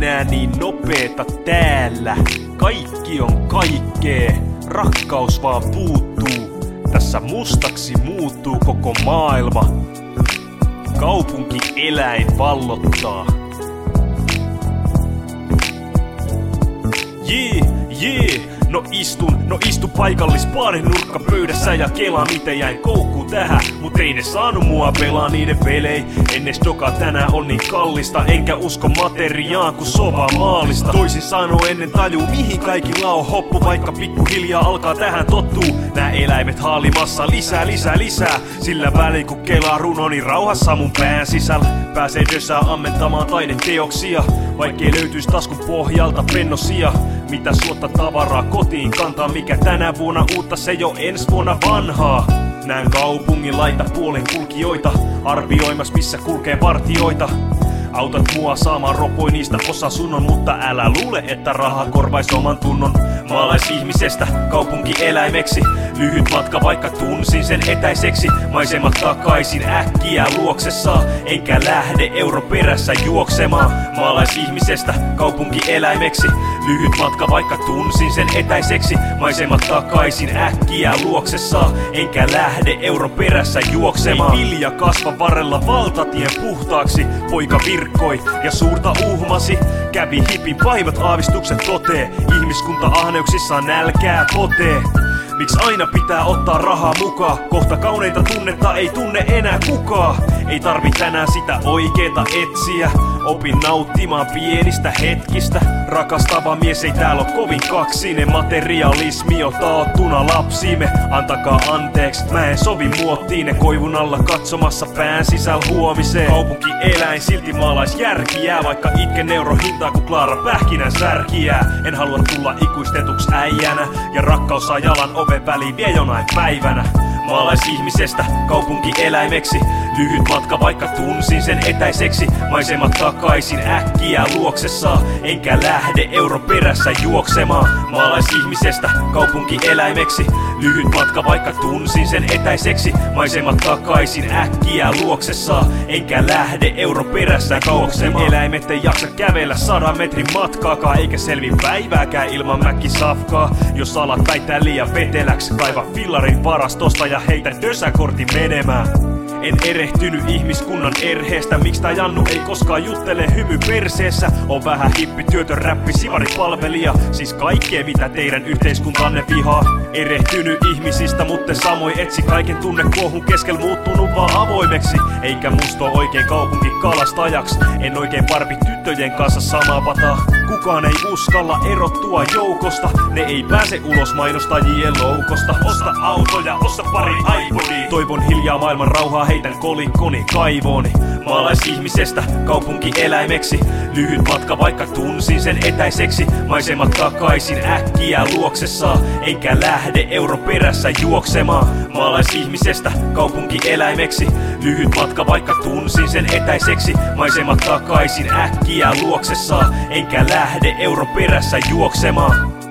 enää niin nopeeta täällä. Kaikki on kaikkee, rakkaus vaan puuttuu. Tässä mustaksi muuttuu koko maailma. Kaupunkieläin vallottaa. No istun paikallisbaarin nurkkapöydässä ja kelaa miten jäin koukkuun tähän. Mut ei ne saanut mua pelaa niiden pelei. Ennes joka tänään on niin kallista. Enkä usko materiaan kun sovaa maalista. Toisin sanoen ennen tajuu mihin kaikilla on hoppu. Vaikka pikkuhiljaa alkaa tähän tottuu. Nää eläimet haalimassa lisää. Sillä väliin kun kelaa runoni rauhassa mun pään sisällä. Pääsee dösää ammentamaan taideteoksia. Vaikkei löytyis taskun pohjalta pennosia. Mitä suotta tavaraa kotiin kantaa, mikä tänä vuonna uutta, se jo ensi vuonna vanhaa. Näen kaupungin laitapuolen kulkijoita, arvioimas missä kulkee partioita. Autat mua saamaan ropoi niistä osa sunnon, mutta älä luule, että raha korvaisi oman tunnon. Maalaisihmisestä kaupunkieläimeksi, lyhyt matka vaikka tunsin sen etäiseksi. Maisemat takaisin äkkiä luoksessa, enkä lähde euro perässä juoksemaan. Maalaisihmisestä kaupunkieläimeksi, lyhyt matka vaikka tunsin sen etäiseksi. Maisemat takaisin äkkiä luoksessa, enkä lähde euro perässä juoksemaan. Ei vilja kasva varrella valtatien puhtaaksi, poika virkkoi ja suurta uhmasi. Kävi hipin pahimmat aavistukset totee, ihmiskunta ahneuksissaan nälkää potee. Miksi aina pitää ottaa rahaa mukaan? Kohta kauneita tunnetta ei tunne enää kukaan. Ei tarvi tänään sitä oikeeta etsiä. Opin nauttimaan pienistä hetkistä. Rakastava mies ei täällä oo kovin kaksinen. Materialismi on taattuna lapsiimme. Antakaa anteeksi, mä en sovi muottiin. Koivun alla katsomassa pään sisällä huomiseen. Kaupunkieläin silti maalaisjärkiä. Vaikka itken euron hintaa kun Klaara pähkinän särkiää. En halua tulla ikuistetuks äijänä. Ja rakkaus saa jalan oven väliin vie jonain päivänä. Maalaisihmisestä kaupunkieläimeksi, lyhyt matka vaikka tunsin sen etäiseksi. Maisemat takaisin äkkiä luoksessa, enkä lähde euro perässä juoksemaan. Maalaisihmisestä kaupunkieläimeksi, lyhyt matka vaikka tunsin sen etäiseksi. Maisemat takaisin äkkiä luoksessa, enkä lähde euro perässä juoksemaan. Eläimet ei jaksa kävellä 100 metrin matkaakaan, eikä selvi päivääkään ilman mäkkisafkaa. Jos alat väittää liian veteläks, kaiva fillarin varastosta ja heitä dösäkortin menemään. En erehtynyt ihmiskunnan erheestä, miksi tää Jannu ei koskaan juttele hymy perseessä. On vähän hippi, työtön räppi, sivaripalvelija, siis kaikkea mitä teidän yhteiskuntanne vihaa. Erehtynyt ihmisistä, mutta samoin etsi kaiken tunnekuohun keskellä muuttunut vaan avoimeksi. Eikä musta oo oikein kaupunkikalastajaksi, en oikein parvi tyttöjen kanssa samaa pataa. Kukaan ei uskalla erottua joukosta, ne ei pääse ulos mainostajien loukosta. Osta autoja, osta pari iPodia. Toivon hiljaa maailman rauhaa, heitän kolikkoni kaivooni. Maalaisihmisestä kaupunkieläimeksi, lyhyt matka vaikka tunsin sen etäiseksi. Maisemat takaisin äkkiä luoksessa, enkä lähde euro perässä juoksemaan. Maalaisihmisestä kaupunkieläimeksi, lyhyt matka vaikka tunsin sen etäiseksi. Maisemat takaisin äkkiä luoksessa, enkä lähde euro perässä juoksemaan.